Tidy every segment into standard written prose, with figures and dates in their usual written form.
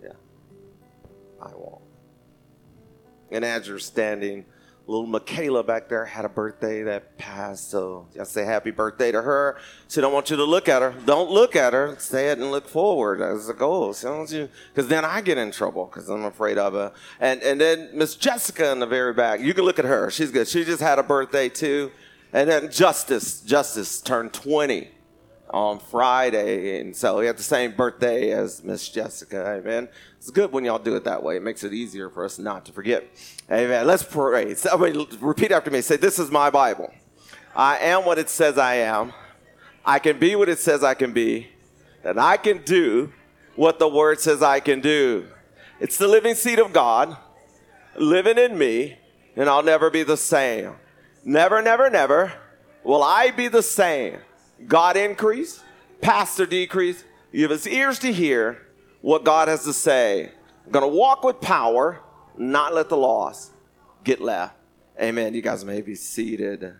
Yeah, I won't. And as you're standing, little Michaela back there had a birthday that passed, so I say happy birthday to her. She don't want you to look at her. Don't look at her. Say it and look forward as it goes. Because then I get in trouble because I'm afraid of her. And then Miss Jessica in the very back. You can look at her. She's good. She just had a birthday too. And then Justice turned 20 on Friday, and so he had the same birthday as Miss Jessica. Amen. It's good when y'all do it that way. It makes it easier for us not to forget. Amen. Let's pray. Somebody repeat after me. Say, this is my Bible. I am what it says I am. I can be what it says I can be. And I can do what the Word says I can do. It's the living seed of God living in me, and I'll never be the same. Never, never, never will I be the same. God increase, pastor decrease. Give us ears to hear what God has to say. I'm going to walk with power, not let the loss get left. Amen. You guys may be seated.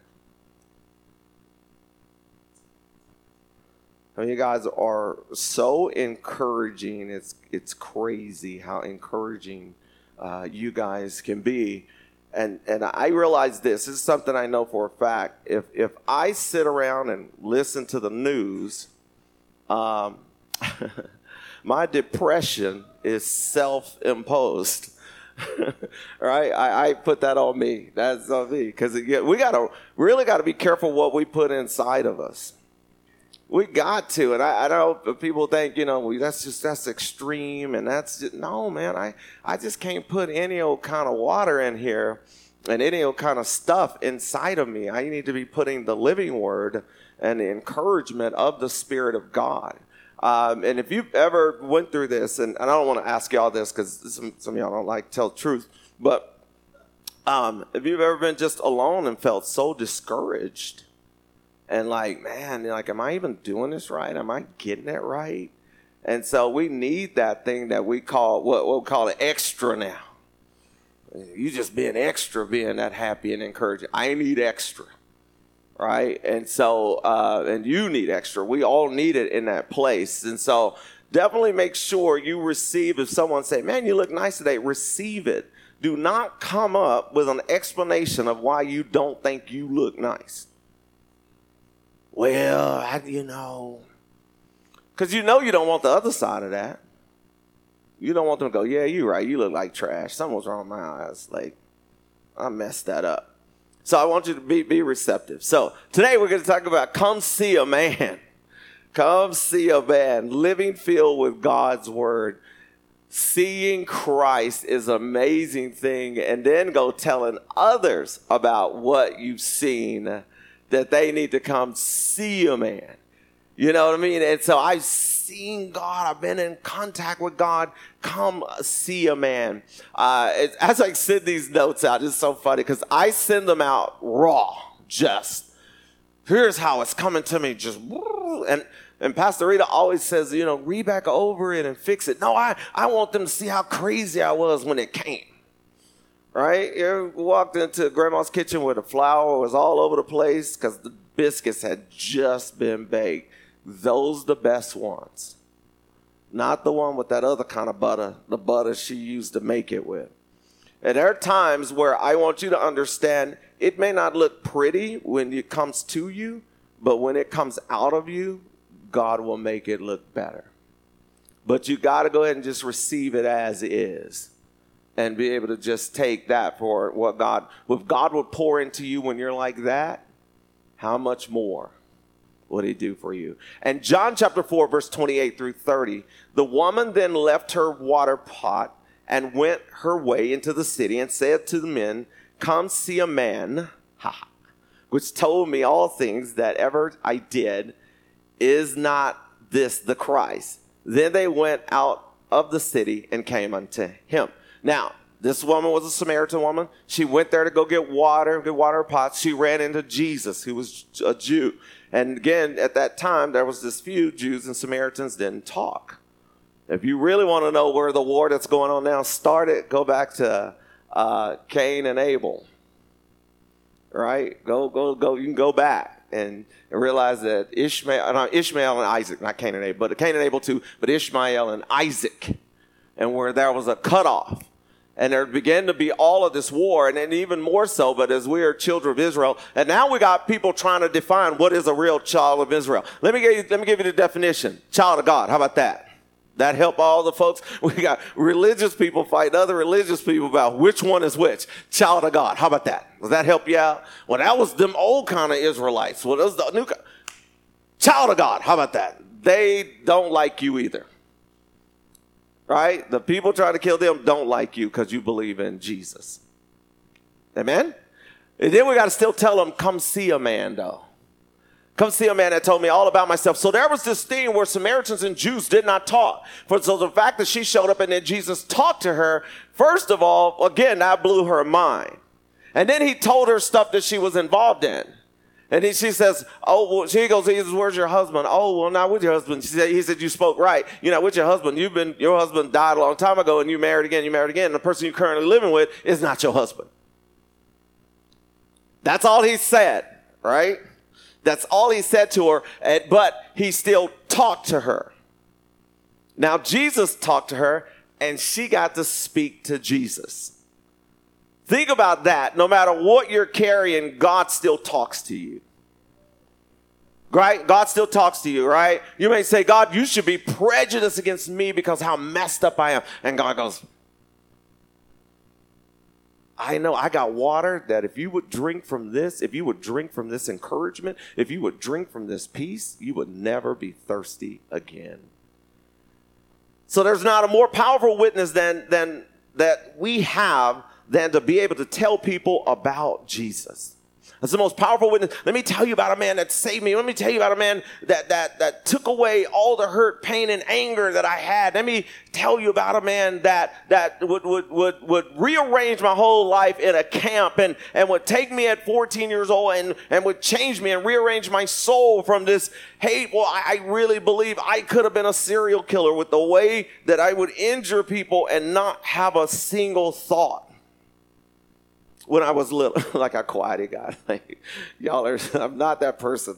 You guys are so encouraging. It's crazy how encouraging you guys can be. And I realize this is something I know for a fact. If I sit around and listen to the news, my depression is self-imposed. Right? I put that on me. That's on me. Because we really got to be careful what we put inside of us. We got to, and I know people think, that's extreme, and no, man, I just can't put any old kind of water in here and any old kind of stuff inside of me. I need to be putting the living word and the encouragement of the Spirit of God. And if you've ever went through this, and I don't want to ask y'all this because some of y'all don't like to tell the truth, but if you've ever been just alone and felt so discouraged, and man, am I even doing this right? Am I getting it right? And so we need that thing that we call, what we call it, extra now. You just being extra, being that happy and encouraging. I need extra, right? And so, and you need extra. We all need it in that place. And so definitely make sure you receive, if someone say, man, you look nice today, receive it. Do not come up with an explanation of why you don't think you look nice. Well, because you don't want the other side of that. You don't want them to go, yeah, you're right. You look like trash. Something's wrong with my eyes. I messed that up. So I want you to be receptive. So today we're going to talk about come see a man. Come see a man. Living filled with God's word. Seeing Christ is an amazing thing. And then go telling others about what you've seen, that they need to come see a man. You know what I mean? And so I've seen God. I've been in contact with God. Come see a man. As I send these notes out, it's so funny because I send them out raw. Just, here's how it's coming to me. Just, and Pastor Rita always says, read back over it and fix it. No, I want them to see how crazy I was when it came. Right? You ever walked into grandma's kitchen where the flour was all over the place because the biscuits had just been baked. Those the best ones. Not the one with that other kind of butter, the butter she used to make it with. And there are times where I want you to understand it may not look pretty when it comes to you, but when it comes out of you, God will make it look better. But you got to go ahead and just receive it as is. And be able to just take that for what God would pour into you when you're like that, how much more would he do for you? And John chapter 4, verse 28 through 30, the woman then left her water pot and went her way into the city and said to the men, come see a man, which told me all things that ever I did. Is not this the Christ? Then they went out of the city and came unto him. Now, this woman was a Samaritan woman. She went there to go get water pots. She ran into Jesus, who was a Jew. And again, at that time, there was this feud. Jews and Samaritans didn't talk. If you really want to know where the war that's going on now started, go back to Cain and Abel. Right? Go. You can go back and realize that Ishmael and Isaac, not Cain and Abel, but Cain and Abel too, but Ishmael and Isaac and where there was a cutoff. And there began to be all of this war, and then even more so, but as we are children of Israel, and now we got people trying to define what is a real child of Israel. Let me give you the definition. Child of God. How about that? That help all the folks? We got religious people fighting other religious people about which one is which. Child of God. How about that? Does that help you out? Well, that was them old kind of Israelites. Well, that was the new kind. Child of God. How about that? They don't like you either. Right? The people trying to kill them don't like you because you believe in Jesus. Amen? And then we got to still tell them, come see a man, though. Come see a man that told me all about myself. So there was this thing where Samaritans and Jews did not talk. So the fact that she showed up and then Jesus talked to her, first of all, again, that blew her mind. And then he told her stuff that she was involved in. And then she says, oh, well, she goes, Jesus, where's your husband? Oh, well, not with your husband. He said, you spoke right. You're not with your husband. Your husband died a long time ago, and you married again. And the person you're currently living with is not your husband. That's all he said, right? That's all he said to her, but he still talked to her. Now, Jesus talked to her, and she got to speak to Jesus. Think about that. No matter what you're carrying, God still talks to you. Right? God still talks to you, right? You may say, God, you should be prejudiced against me because how messed up I am. And God goes, I know I got water that if you would drink from this, if you would drink from this encouragement, if you would drink from this peace, you would never be thirsty again. So there's not a more powerful witness than that we have than to be able to tell people about Jesus. That's the most powerful witness. Let me tell you about a man that saved me. Let me tell you about a man that took away all the hurt, pain, and anger that I had. Let me tell you about a man that would rearrange my whole life in a camp and would take me at 14 years old and would change me and rearrange my soul from this hate. Well, I really believe I could have been a serial killer with the way that I would injure people and not have a single thought. When I was little, like I quieted God. Like, I'm not that person.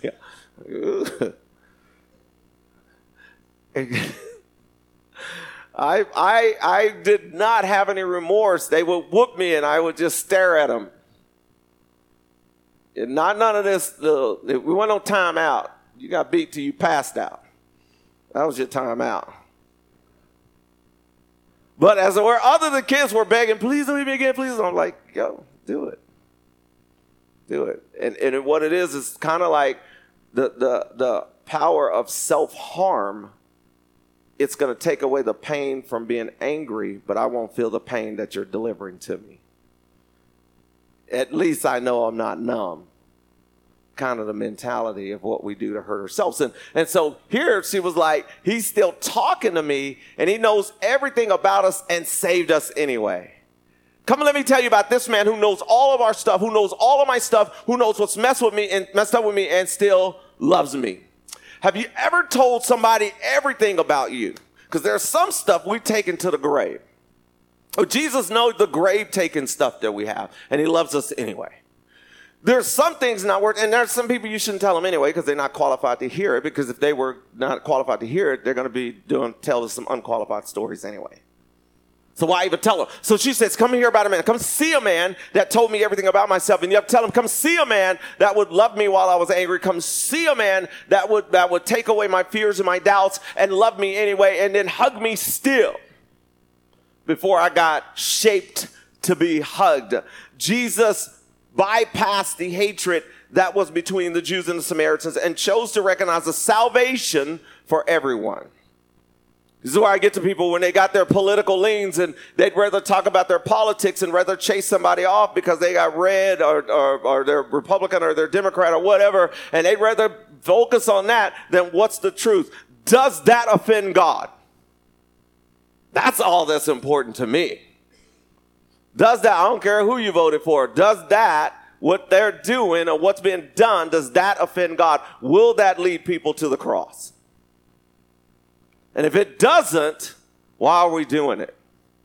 I did not have any remorse. They would whoop me and I would just stare at them. And none of this, we went on time out. You got beat till you passed out. That was your time out. But as it were, the kids were begging, please don't leave me again, please. I'm like, yo, do it. Do it. And what it is kind of like the power of self-harm. It's going to take away the pain from being angry, but I won't feel the pain that you're delivering to me. At least I know I'm not numb. Kind of the mentality of what we do to hurt ourselves. And so here she was like, he's still talking to me and he knows everything about us and saved us anyway. Come and let me tell you about this man who knows all of our stuff, who knows all of my stuff, who knows what's messed up with me and still loves me. Have you ever told somebody everything about you? Because there's some stuff we've taken to the grave. Oh, Jesus knows the grave taking stuff that we have and he loves us anyway. There's some things not worth, and there's some people you shouldn't tell them anyway because they're not qualified to hear it, because if they were not qualified to hear it, they're going to be tell us some unqualified stories anyway. So why even tell them? So she says, come hear about a man. Come see a man that told me everything about myself. And you have to tell him, come see a man that would love me while I was angry. Come see a man that would take away my fears and my doubts and love me anyway, and then hug me still before I got shaped to be hugged. Jesus bypassed the hatred that was between the Jews and the Samaritans and chose to recognize the salvation for everyone. This is where I get to people when they got their political leans and they'd rather talk about their politics and rather chase somebody off because they got red or they're Republican or they're Democrat or whatever, and they'd rather focus on that than what's the truth. Does that offend God? That's all that's important to me. Does that, I don't care who you voted for, does that, what they're doing or what's being done, does that offend God? Will that lead people to the cross? And if it doesn't, why are we doing it?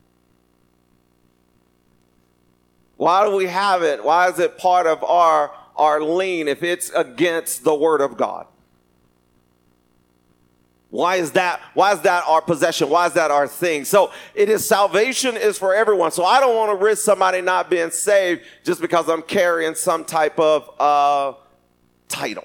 Why do we have it? Why is it part of our lean if it's against the Word of God? Why is that our possession? Why is that our thing? So salvation is for everyone. So I don't want to risk somebody not being saved just because I'm carrying some type of title.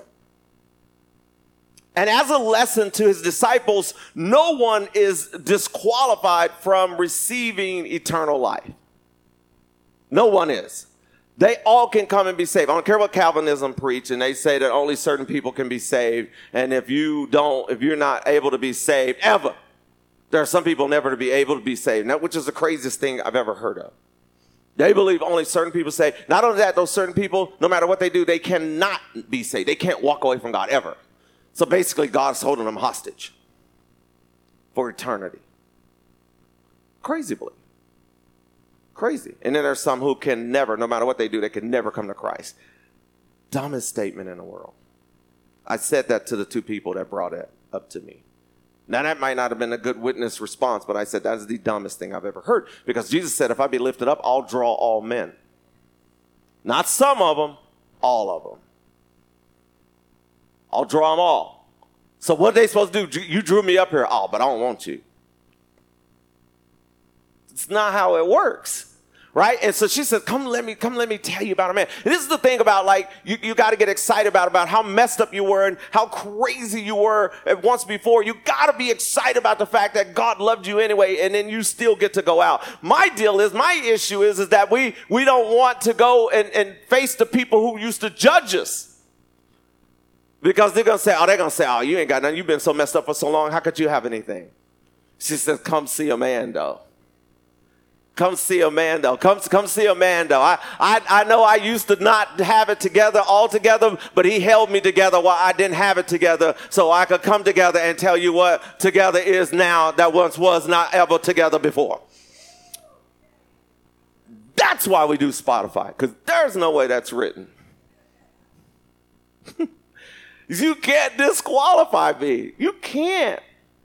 And as a lesson to his disciples, no one is disqualified from receiving eternal life. No one is. They all can come and be saved. I don't care what Calvinism preach, and they say that only certain people can be saved. And if you're not able to be saved ever, there are some people never to be able to be saved. Now, which is the craziest thing I've ever heard of. They believe only certain people saved. Not only that, those certain people, no matter what they do, they cannot be saved. They can't walk away from God ever. So basically, God's holding them hostage for eternity. Crazy belief. Crazy. And then there's some who can never, no matter what they do, they can never come to Christ. Dumbest statement in the world. I said that to the two people that brought it up to me. Now, that might not have been a good witness response, but I said that is the dumbest thing I've ever heard. Because Jesus said, if I be lifted up, I'll draw all men. Not some of them, all of them. I'll draw them all. So what are they supposed to do? You drew me up here. Oh, but I don't want you. It's not how it works. Right? And so she said, come let me tell you about a man. And this is the thing about, like, you got to get excited about how messed up you were and how crazy you were once before. You got to be excited about the fact that God loved you anyway, and then you still get to go out. My issue is that we don't want to go and face the people who used to judge us. Because they're going to say, oh, you ain't got nothing. You've been so messed up for so long. How could you have anything? She says, come see a man, though. Come see a man, though. Come see a man, though. I know I used to not have it together altogether, but he held me together while I didn't have it together, so I could come together and tell you what together is now that once was not ever together before. That's why we do Spotify, because there's no way that's written. You can't disqualify me. You can't.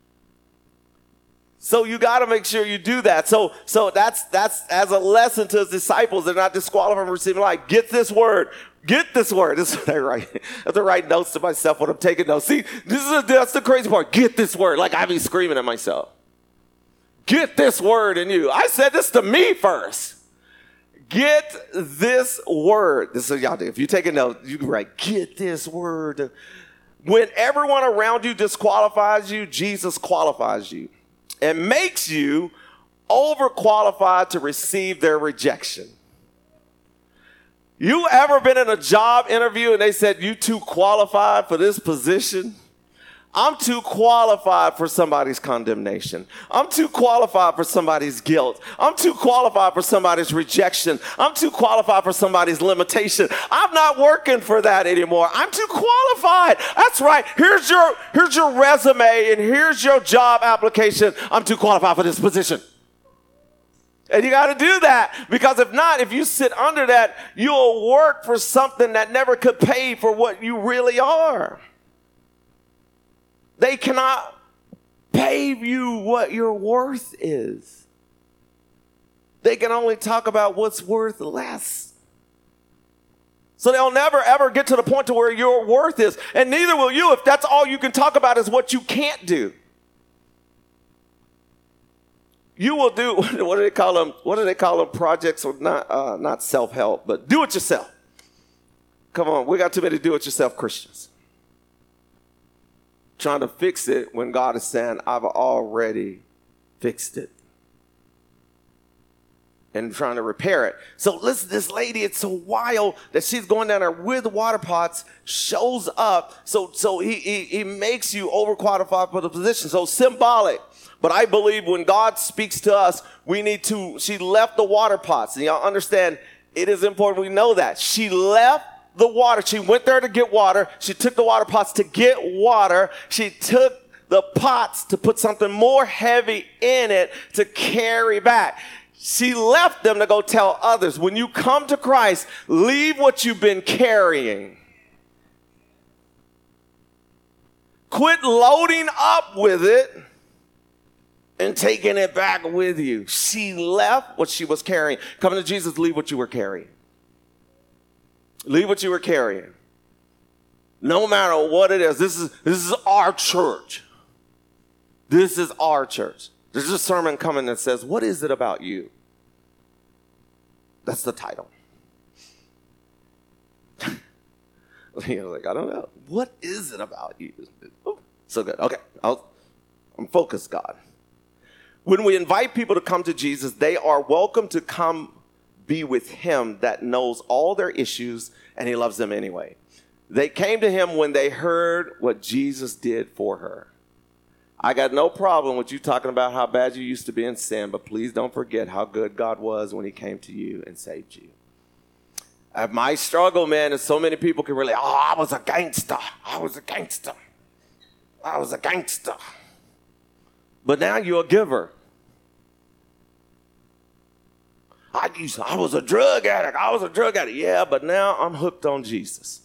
So you got to make sure you do that. So that's as a lesson to his disciples. They're not disqualified from receiving life. Get this word. Get this word. This is what I write. I have to write notes to myself when I'm taking notes. See, that's the crazy part. Get this word. Like I be screaming at myself. Get this word in you. I said this to me first. Get this word. This is y'all do. If you take a note, you can write, get this word. When everyone around you disqualifies you, Jesus qualifies you. It makes you overqualified to receive their rejection. You ever been in a job interview and they said, you too qualified for this position? I'm too qualified for somebody's condemnation. I'm too qualified for somebody's guilt. I'm too qualified for somebody's rejection. I'm too qualified for somebody's limitation. I'm not working for that anymore. I'm too qualified. That's right. Here's your resume and here's your job application. I'm too qualified for this position. And you got to do that, because if not, if you sit under that, you'll work for something that never could pay for what you really are. They cannot pay you what your worth is. They can only talk about what's worth less. So they'll never, ever get to the point to where your worth is. And neither will you if that's all you can talk about is what you can't do. You will do, what do they call them? What do they call them? Projects, or not self-help, but do it yourself. Come on, we got too many do-it-yourself Christians. Trying to fix it when God is saying, I've already fixed it. And trying to repair it. So listen, this lady, it's so wild that she's going down there with the water pots, shows up. So he makes you overqualified for the position. So symbolic. But I believe when God speaks to us, she left the water pots. And y'all understand, it is important we know that. She left the water. She went there to get water. She took the water pots to get water. She took the pots to put something more heavy in it to carry back. She left them to go tell others. When you come to Christ, leave what you've been carrying. Quit loading up with it and taking it back with you. She left what she was carrying. Coming to Jesus, leave what you were carrying. Leave what you were carrying. No matter what it is. This is our church. This is our church. There's a sermon coming that says, what is it about you? That's the title. You're like, I don't know. What is it about you? Ooh, so good. Okay, I'm focused, God. When we invite people to come to Jesus, they are welcome to come be with him that knows all their issues, and he loves them anyway. They came to him when they heard what Jesus did for her. I got no problem with you talking about how bad you used to be in sin, but please don't forget how good God was when he came to you and saved you. My struggle, man, is so many people can relate. Oh, I was a gangster. I was a gangster. I was a gangster. But now you're a giver. I was a drug addict. I was a drug addict. Yeah, but now I'm hooked on Jesus.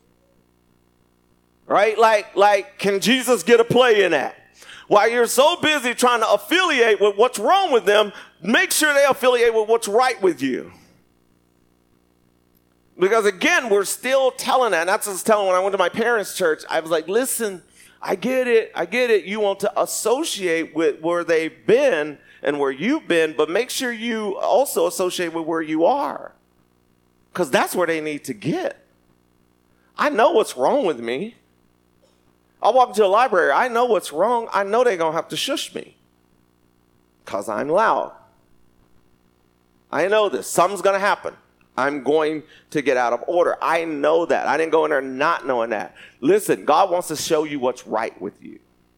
Right? Like, can Jesus get a play in that? While you're so busy trying to affiliate with what's wrong with them, make sure they affiliate with what's right with you. Because again, we're still telling that. And that's what I was telling when I went to my parents' church. I was like, listen, I get it. You want to associate with where they've been and where you've been, but make sure you also associate with where you are. Because that's where they need to get. I know what's wrong with me. I walk into a library. I know what's wrong. I know they're going to have to shush me because I'm loud. I know this. Something's going to happen. I'm going to get out of order. I know that. I didn't go in there not knowing that. Listen, God wants to show you what's right with you.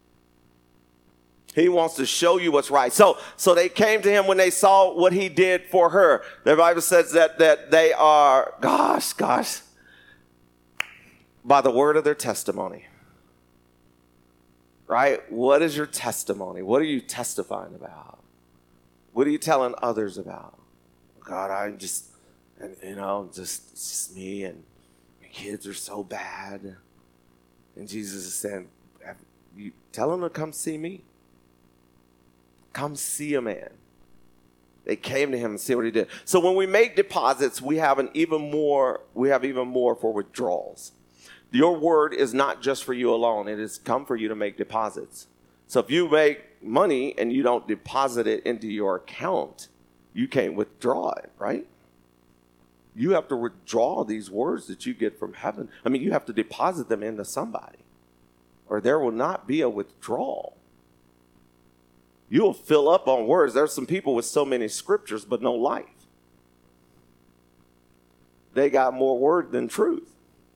He wants to show you what's right. So they came to him when they saw what he did for her. The Bible says that they are, gosh, by the word of their testimony. Right? What is your testimony? What are you testifying about? What are you telling others about? God, it's just me and my kids are so bad. And Jesus is saying, you tell them to come see me. Come see a man. They came to him and see what he did. So when we make deposits, we have even more for withdrawals. Your word is not just for you alone. It has come for you to make deposits. So if you make money and you don't deposit it into your account, you can't withdraw it, right? You have to withdraw these words that you get from heaven. I mean, you have to deposit them into somebody, or there will not be a withdrawal. You'll fill up on words. There's some people with so many scriptures, but no life. They got more word than truth.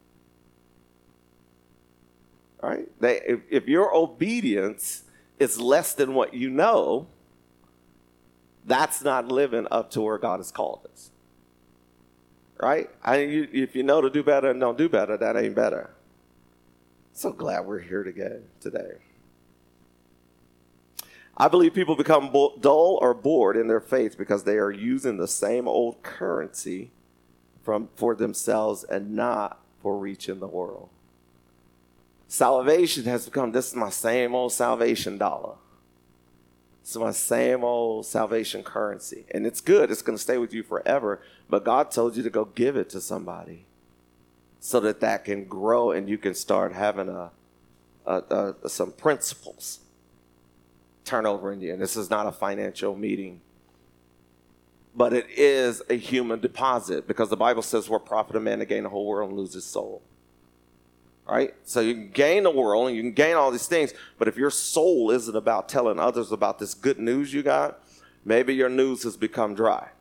Right? If your obedience is less than what you know, that's not living up to where God has called us. Right? If you know to do better and don't do better, that ain't better. So glad we're here today. I believe people become dull or bored in their faith because they are using the same old currency for themselves and not for reaching the world. Salvation has become, this is my same old salvation dollar. This is my same old salvation currency. And it's good. It's going to stay with you forever. But God told you to go give it to somebody so that can grow and you can start having some principles turn over in you. And this is not a financial meeting, but it is a human deposit, because the Bible says, what profit a man to gain the whole world and lose his soul. Right? So you can gain the world and you can gain all these things, but if your soul isn't about telling others about this good news you got, maybe your news has become dry.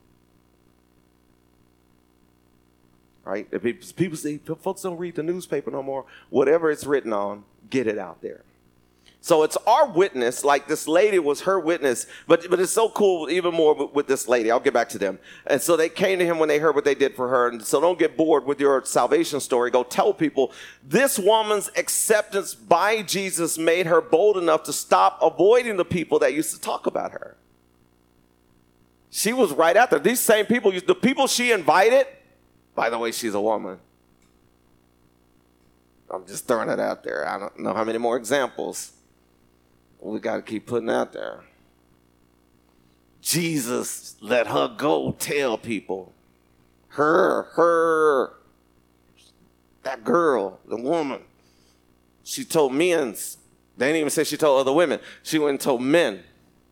Right? If people say, folks don't read the newspaper no more. Whatever it's written on, get it out there. So it's our witness, like this lady was her witness, but it's so cool even more with this lady. I'll get back to them. And so they came to him when they heard what they did for her. And so don't get bored with your salvation story. Go tell people this woman's acceptance by Jesus made her bold enough to stop avoiding the people that used to talk about her. She was right out there. These same people, the people she invited, by the way, she's a woman. I'm just throwing it out there. I don't know how many more examples we got to keep putting out there. Jesus let her go tell people. That girl, the woman, she told men's They didn't even say she told other women. She went and told men.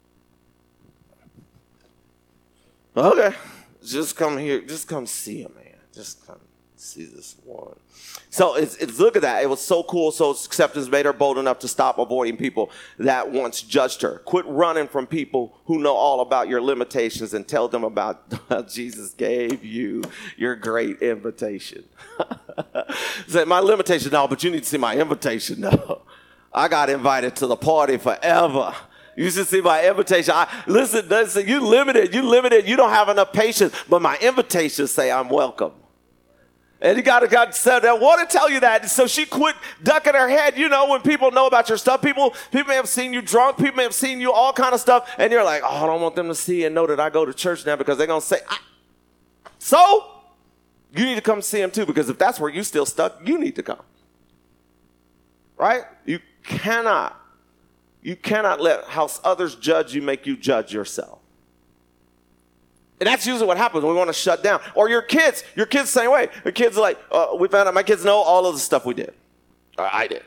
Okay, just come here. Just come see him, man. Just come see this one. So it's look at that. It was so cool. So acceptance made her bold enough to stop avoiding people that once judged her. Quit running from people who know all about your limitations and tell them about Jesus gave you your great invitation. Say, my limitation, no, but you need to see my invitation. No, I got invited to the party forever. You should see my invitation. Listen, you limited. You don't have enough patience. But my invitations say I'm welcome. And you got to say, I want to tell you that. So she quit ducking her head. You know, when people know about your stuff, people may have seen you drunk. People may have seen you all kind of stuff. And you're like, oh, I don't want them to see and know that I go to church now because they're going to say, so you need to come see him too, because if that's where you still stuck, you need to come. Right? You cannot let how others judge you make you judge yourself. And that's usually what happens when we want to shut down. Or your kids the same way. The kids are like, we found out my kids know all of the stuff we did. Or I did.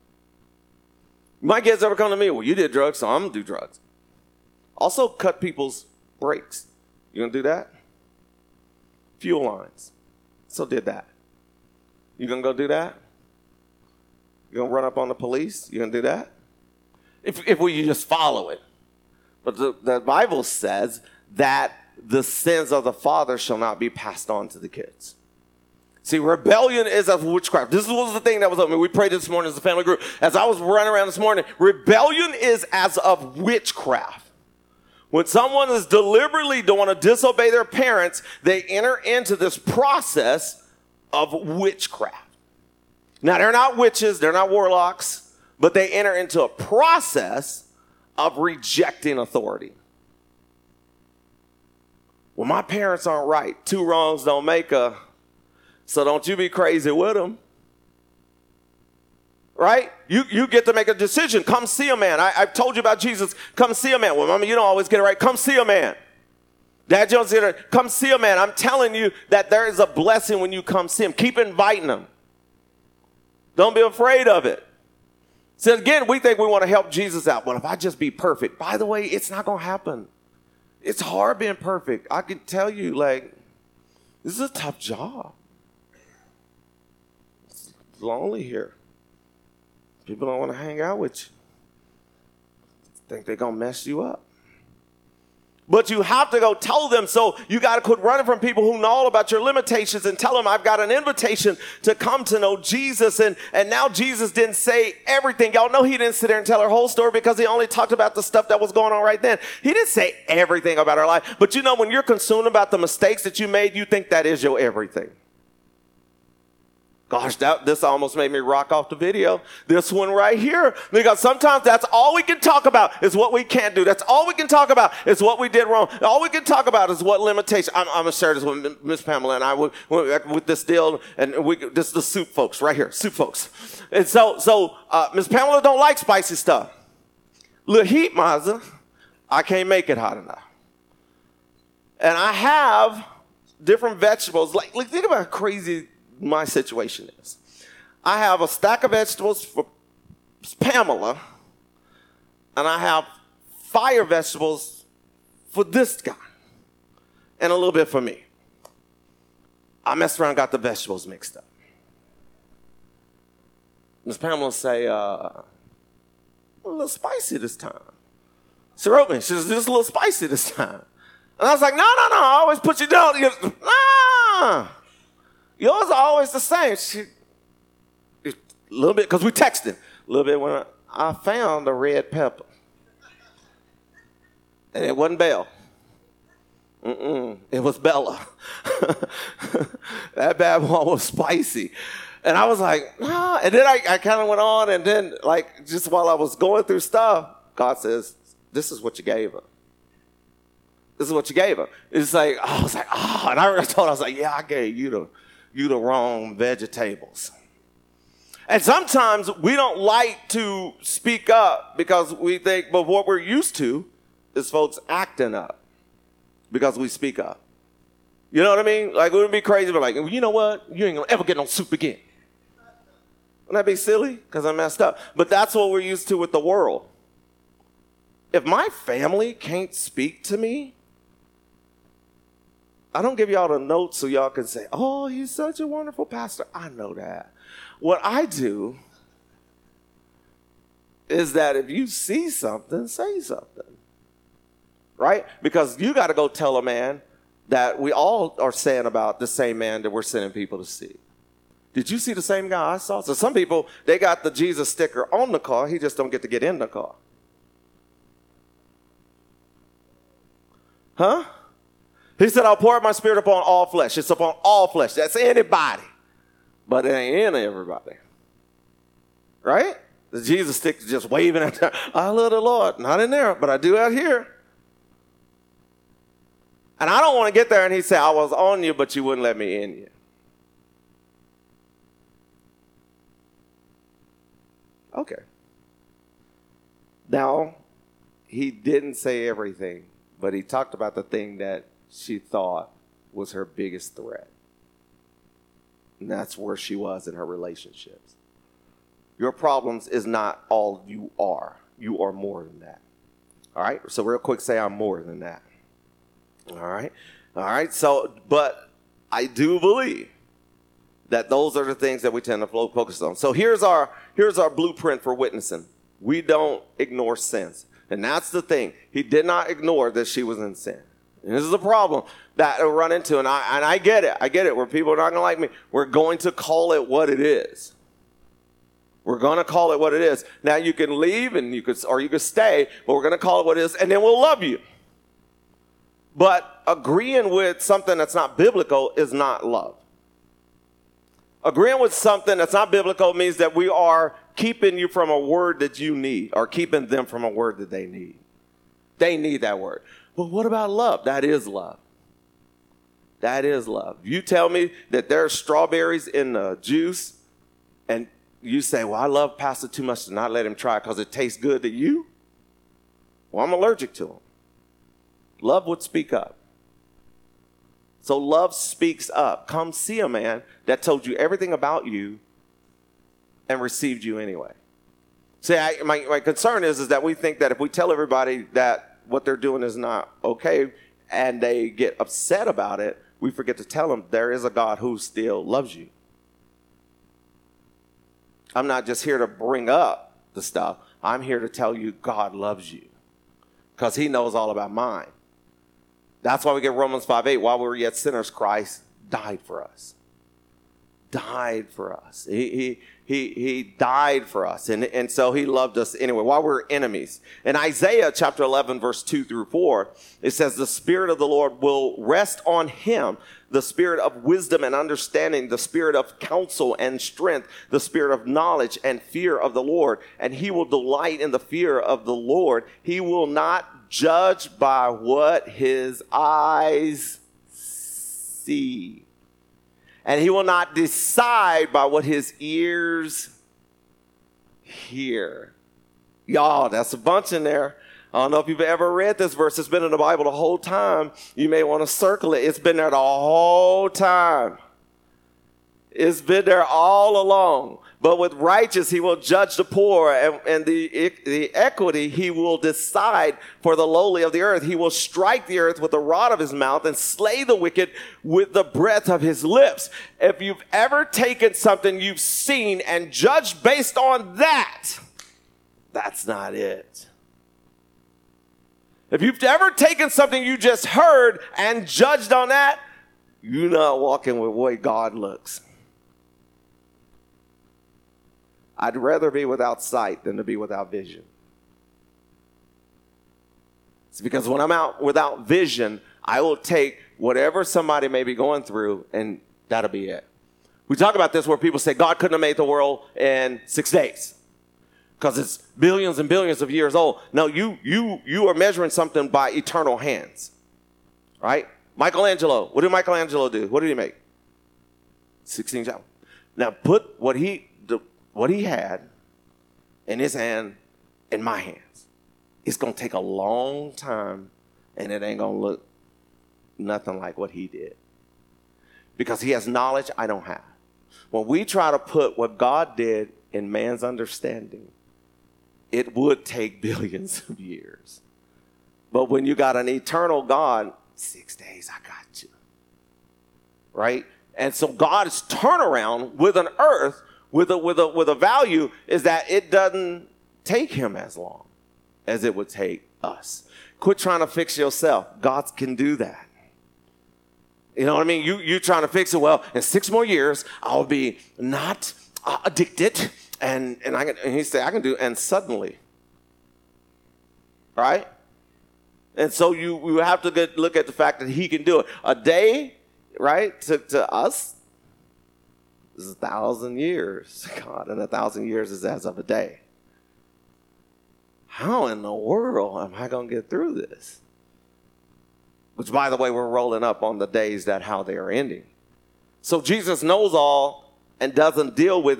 My kids ever come to me, well, you did drugs, so I'm going to do drugs. Also cut people's brakes. You going to do that? Fuel lines. So did that. You going to go do that? You going to run up on the police? You going to do that? If we just follow it. But the Bible says that the sins of the father shall not be passed on to the kids. See, rebellion is of witchcraft. This was the thing that was up. I mean, we prayed this morning as a family group. As I was running around this morning, rebellion is as of witchcraft. When someone is deliberately don't want to disobey their parents, they enter into this process of witchcraft. Now, they're not witches, they're not warlocks, but they enter into a process of rejecting authority. Well, my parents aren't right. Two wrongs don't make a, so don't you be crazy with them. Right? You get to make a decision. Come see a man. I've told you about Jesus. Come see a man. Well, Mama, you don't always get it right. Come see a man. Dad, you don't see it. Come see a man. I'm telling you that there is a blessing when you come see him. Keep inviting him. Don't be afraid of it. So again, we think we want to help Jesus out. Well, if I just be perfect. By the way, it's not going to happen. It's hard being perfect. I can tell you, like, this is a tough job. It's lonely here. People don't want to hang out with you. Think they're going to mess you up. But you have to go tell them. So you got to quit running from people who know all about your limitations and tell them I've got an invitation to come to know Jesus. And now Jesus didn't say everything. Y'all know he didn't sit there and tell her whole story because he only talked about the stuff that was going on right then. He didn't say everything about her life. But you know, when you're consumed about the mistakes that you made, you think that is your everything. Gosh, this almost made me rock off the video. This one right here. Because sometimes that's all we can talk about is what we can't do. That's all we can talk about is what we did wrong. All we can talk about is what limitation. I'm going to share this with Miss Pamela and I with this deal. And this is the soup folks right here. Soup folks. And so Miss Pamela don't like spicy stuff. Little heat, Mazda. I can't make it hot enough. And I have different vegetables. Like think about how crazy my situation is. I have a stack of vegetables for Pamela, and I have fire vegetables for this guy, and a little bit for me. I messed around and got the vegetables mixed up. Miss Pamela say, a little spicy this time. She wrote me, she says, just a little spicy this time. And I was like, no, I always put you down. Nah. Yours are always the same. A little bit, because we texted. A little bit when I found a red pepper. And it wasn't Belle. It was Bella. That bad one was spicy. And I was like, nah. And then I kind of went on, and then, like, just while I was going through stuff, God says, this is what you gave her. This is what you gave her. It's like, I was like, and I told her, I was like, yeah, I gave you the wrong vegetables. And sometimes we don't like to speak up because we think, but what we're used to is folks acting up because we speak up. You know what I mean? Like, it wouldn't be crazy, but like, you know what? You ain't gonna ever get no soup again. Wouldn't that be silly? Because I messed up. But that's what we're used to with the world. If my family can't speak to me, I don't give y'all the notes so y'all can say, oh, he's such a wonderful pastor. I know that. What I do is that if you see something, say something. Right? Because you got to go tell a man that we all are saying about the same man that we're sending people to see. Did you see the same guy I saw? So some people, they got the Jesus sticker on the car. He just don't get to get in the car. Huh? He said, I'll pour out my spirit upon all flesh. It's upon all flesh. That's anybody. But it ain't in everybody. Right? The Jesus stick is just waving at them. I love the Lord. Not in there, but I do out here. And I don't want to get there and he say, I was on you, but you wouldn't let me in you. Okay. Now, he didn't say everything, but he talked about the thing that she thought was her biggest threat. And that's where she was in her relationships. Your problems is not all you are. You are more than that. All right? So real quick, say I'm more than that. All right? All right? So, but I do believe that those are the things that we tend to focus on. So here's our blueprint for witnessing. We don't ignore sins. And that's the thing. He did not ignore that she was in sin. And this is a problem that I run into. And I get it. I get it. Where people are not going to like me. We're going to call it what it is. We're going to call it what it is. Now you can leave and you could stay, but we're going to call it what it is, and then we'll love you. But agreeing with something that's not biblical is not love. Agreeing with something that's not biblical means that we are keeping you from a word that you need, or keeping them from a word that they need. They need that word. But what about love? That is love. That is love. You tell me that there's strawberries in the juice, and you say, well, I love Pastor too much to not let him try because it tastes good to you. Well, I'm allergic to him. Love would speak up. So love speaks up. Come see a man that told you everything about you and received you anyway. See, my concern is that we think that if we tell everybody that what they're doing is not okay and they get upset about it, we forget to tell them there is a God who still loves you. I'm not just here to bring up the stuff. I'm here to tell you God loves you because he knows all about mine. That's why we get Romans 5:8. While we were yet sinners, Christ died for us. Died for us. He died for us. And so he loved us anyway, while we were enemies. In Isaiah chapter 11, verse 2-4, it says, the Spirit of the Lord will rest on him, the Spirit of wisdom and understanding, the Spirit of counsel and strength, the Spirit of knowledge and fear of the Lord. And he will delight in the fear of the Lord. He will not judge by what his eyes see. And he will not decide by what his ears hear. Y'all, that's a bunch in there. I don't know if you've ever read this verse. It's been in the Bible the whole time. You may want to circle it. It's been there the whole time. It's been there all along. But with righteous, he will judge the poor, and the equity, he will decide for the lowly of the earth. He will strike the earth with the rod of his mouth and slay the wicked with the breath of his lips. If you've ever taken something you've seen and judged based on that, that's not it. If you've ever taken something you just heard and judged on that, you're not walking with the way God looks. I'd rather be without sight than to be without vision. It's because when I'm out without vision, I will take whatever somebody may be going through, and that'll be it. We talk about this where people say God couldn't have made the world in 6 days because it's billions and billions of years old. No, you are measuring something by eternal hands, right? Michelangelo, what did Michelangelo do? What did he make? 16 chapels. Now put what he had in his hand in my hands. It's going to take a long time, and it ain't going to look nothing like what he did. Because he has knowledge I don't have. When we try to put what God did in man's understanding, it would take billions of years. But when you got an eternal God, 6 days, I got you. Right? And so God's turnaround with an earth with a value is that it doesn't take him as long as it would take us. Quit trying to fix yourself. God can do that. You know what I mean? You trying to fix it. Well, in 6 more years, I'll be not addicted. And he said, I can do it. And suddenly, right? And so you have to look at the fact that he can do it. A day, right, to us, is 1,000 years. God, and 1,000 years is as of a day. How in the world am I going to get through this? Which, by the way, we're rolling up on the days that how they are ending. So Jesus knows all and doesn't deal with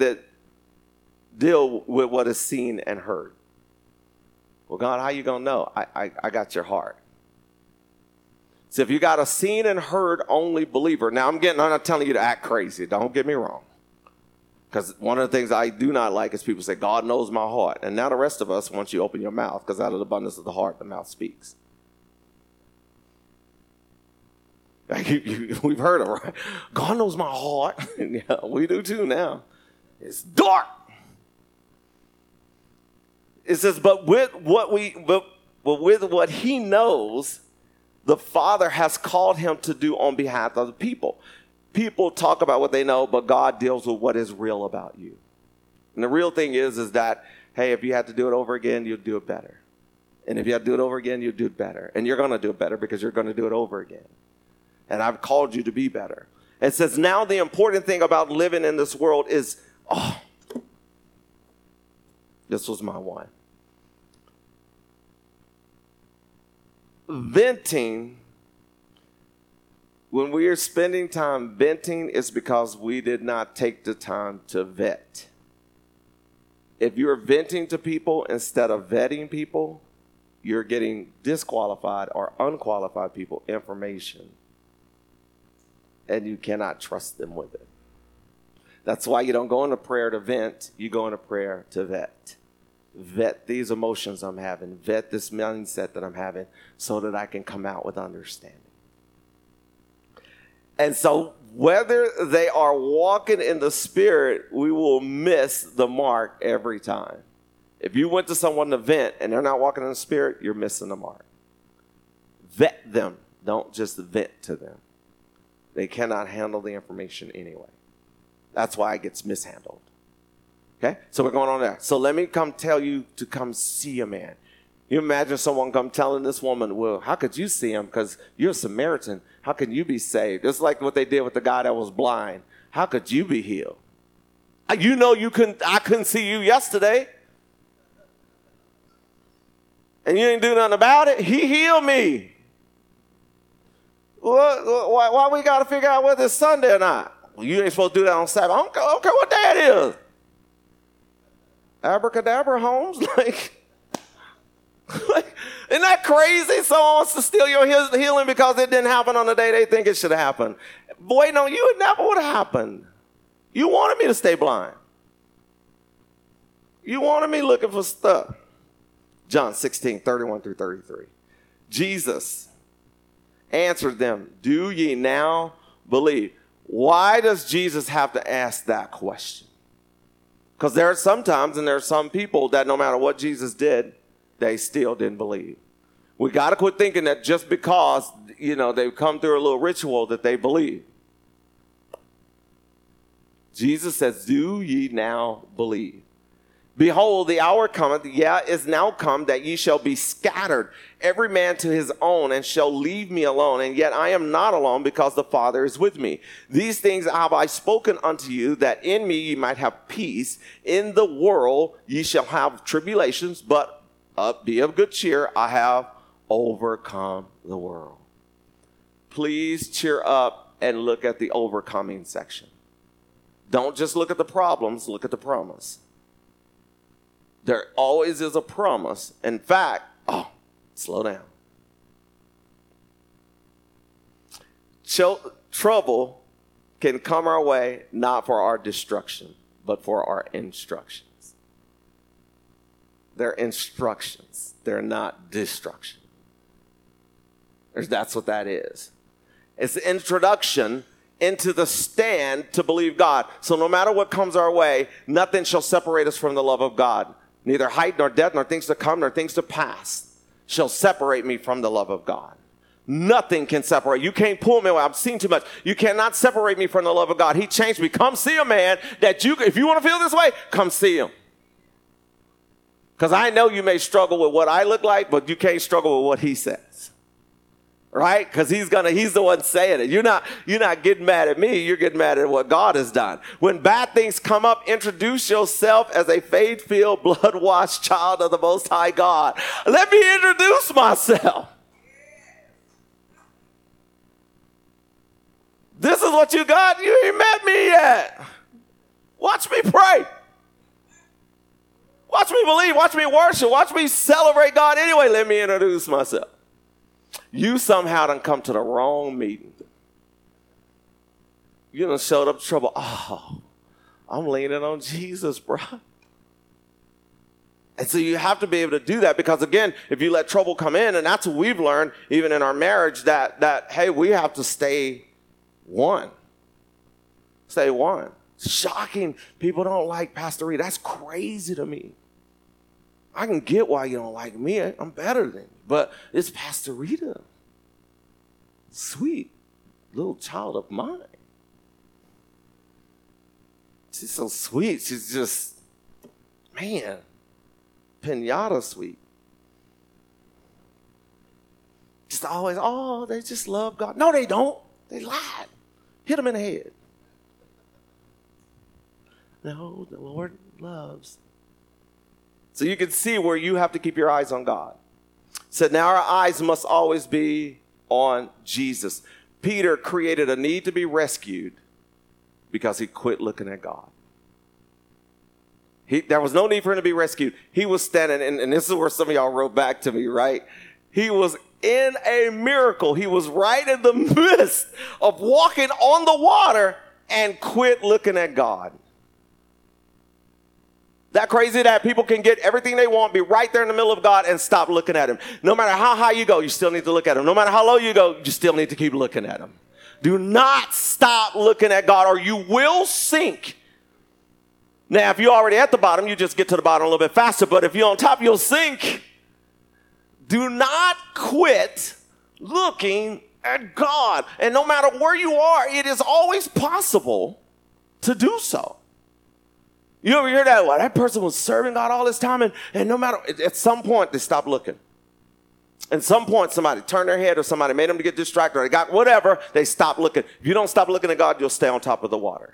what is seen and heard. Well, God, how you going to know? I got your heart. So if you got a seen and heard only believer, now I'm not telling you to act crazy. Don't get me wrong. Because one of the things I do not like is people say, God knows my heart. And now the rest of us, once you open your mouth, because out of the abundance of the heart, the mouth speaks. We've heard it, right? God knows my heart. Yeah, we do too now. It's dark. It says, but with what he knows, the Father has called him to do on behalf of the people. People talk about what they know, but God deals with what is real about you. And the real thing is that, hey, if you had to do it over again, you'd do it better. And if you had to do it over again, you'd do it better. And you're going to do it better because you're going to do it over again. And I've called you to be better. It says, now the important thing about living in this world is, this was my one. Venting, when we are spending time venting, it's because we did not take the time to vet. If you're venting to people instead of vetting people, you're getting disqualified or unqualified people information. And you cannot trust them with it. That's why you don't go into prayer to vent. You go into prayer to vet. Vet these emotions I'm having. Vet this mindset that I'm having so that I can come out with understanding. And so whether they are walking in the Spirit, we will miss the mark every time. If you went to someone to vent and they're not walking in the Spirit, you're missing the mark. Vet them. Don't just vent to them. They cannot handle the information anyway. That's why it gets mishandled. Okay? So we're going on there. So let me come tell you to come see a man. You imagine someone come telling this woman, well, how could you see him? Because you're a Samaritan. How can you be saved? It's like what they did with the guy that was blind. How could you be healed? You know I couldn't see you yesterday. And you didn't do nothing about it. He healed me. Why we got to figure out whether it's Sunday or not? Well, you ain't supposed to do that on Sabbath. I don't care what day it is. Abracadabra, Holmes. Isn't that crazy? Someone wants to steal your healing because it didn't happen on the day they think it should happen. Boy, no, it never would have happened. You wanted me to stay blind. You wanted me looking for stuff. John 16, 31 through 33. Jesus answered them, do ye now believe? Why does Jesus have to ask that question? Because there are some times and there are some people that no matter what Jesus did, they still didn't believe. We got to quit thinking that just because, they've come through a little ritual that they believe. Jesus says, do ye now believe? Behold, the hour cometh, is now come, that ye shall be scattered, every man to his own, and shall leave me alone. And yet I am not alone, because the Father is with me. These things have I spoken unto you, that in me ye might have peace. In the world ye shall have tribulations, but be of good cheer. I have overcome the world. Please cheer up and look at the overcoming section. Don't just look at the problems, look at the promise. There always is a promise. In fact, slow down. Trouble can come our way, not for our destruction, but for our instructions. They're instructions. They're not destruction. That's what that is. It's the introduction into the stand to believe God. So no matter what comes our way, nothing shall separate us from the love of God. Neither height nor depth nor things to come nor things to pass shall separate me from the love of God. Nothing can separate. You can't pull me away. I've seen too much. You cannot separate me from the love of God. He changed me. Come see a man that if you want to feel this way, come see him. Because I know you may struggle with what I look like, but you can't struggle with what he says. Right? Because he's the one saying it. You're not getting mad at me. You're getting mad at what God has done. When bad things come up, introduce yourself as a faith-filled, blood-washed child of the Most High God. Let me introduce myself. This is what you got? You ain't met me yet. Watch me pray. Watch me believe. Watch me worship. Watch me celebrate God anyway. Let me introduce myself. You somehow done come to the wrong meeting. You done showed up trouble. Oh, I'm leaning on Jesus, bro. And so you have to be able to do that because, again, if you let trouble come in, and that's what we've learned even in our marriage, that hey, we have to stay one. Stay one. Shocking. People don't like Pastor Reed. That's crazy to me. I can get why you don't like me. I'm better than you. But it's Pastor Rita. Sweet little child of mine. She's so sweet. She's just, man, pinata sweet. Just always, oh, they just love God. No, they don't. They lied. Hit them in the head. No, the Lord loves. So you can see where you have to keep your eyes on God. So now our eyes must always be on Jesus. Peter created a need to be rescued because he quit looking at God. There was no need for him to be rescued. He was standing, and this is where some of y'all wrote back to me, right? He was in a miracle. He was right in the midst of walking on the water and quit looking at God. That crazy that people can get everything they want, be right there in the middle of God and stop looking at him. No matter how high you go, you still need to look at him. No matter how low you go, you still need to keep looking at him. Do not stop looking at God or you will sink. Now, if you're already at the bottom, you just get to the bottom a little bit faster. But if you're on top, you'll sink. Do not quit looking at God. And no matter where you are, it is always possible to do so. You ever hear that? Well, that person was serving God all this time, and no matter, at some point, they stopped looking. At some point, somebody turned their head or somebody made them to get distracted or they got whatever, they stopped looking. If you don't stop looking at God, you'll stay on top of the water.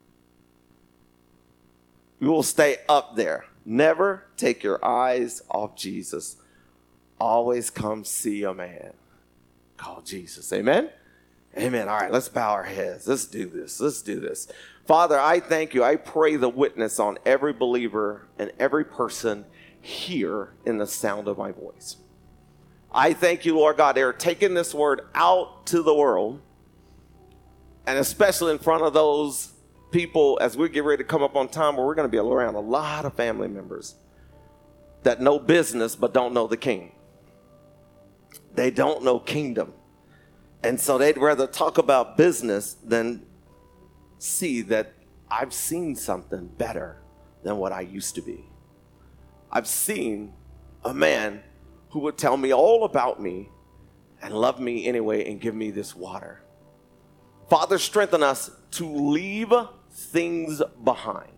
You will stay up there. Never take your eyes off Jesus. Always come see a man called Jesus. Amen? Amen. All right, let's bow our heads. Let's do this. Let's do this. Father, I thank you. I pray the witness on every believer and every person here in the sound of my voice. I thank you, Lord God, they're taking this word out to the world, and especially in front of those people as we get ready to come up on time where we're going to be around a lot of family members that know business but don't know the king. They don't know kingdom. And so they'd rather talk about business than see that I've seen something better than what I used to be. I've seen a man who would tell me all about me and love me anyway and give me this water. Father, strengthen us to leave things behind.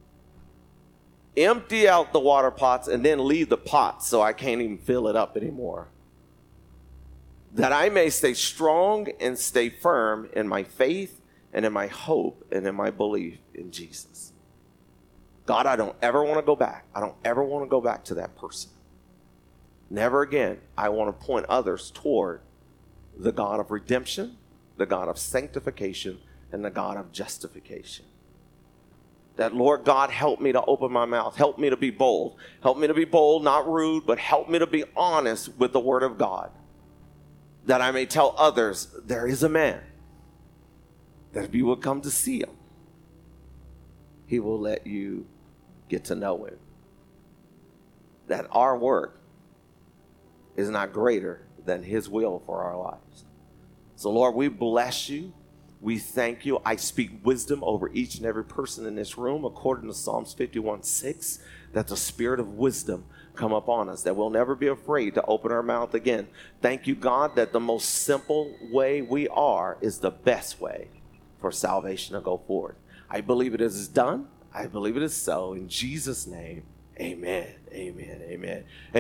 Empty out the water pots and then leave the pots so I can't even fill it up anymore. That I may stay strong and stay firm in my faith and in my hope and in my belief in Jesus. God, I don't ever want to go back. I don't ever want to go back to that person. Never again. I want to point others toward the God of redemption, the God of sanctification, and the God of justification. That, Lord God, help me to open my mouth. Help me to be bold. Help me to be bold, not rude, but help me to be honest with the word of God. That I may tell others, there is a man that if you will come to see him, he will let you get to know him. That our work is not greater than his will for our lives. So Lord, we bless you. We thank you. I speak wisdom over each and every person in this room according to Psalms 51:6, that the spirit of wisdom come upon us, that we'll never be afraid to open our mouth again. Thank you, God, that the most simple way we are is the best way for salvation to go forward. I believe it is done. I believe it is so. In Jesus' name, amen, amen, amen.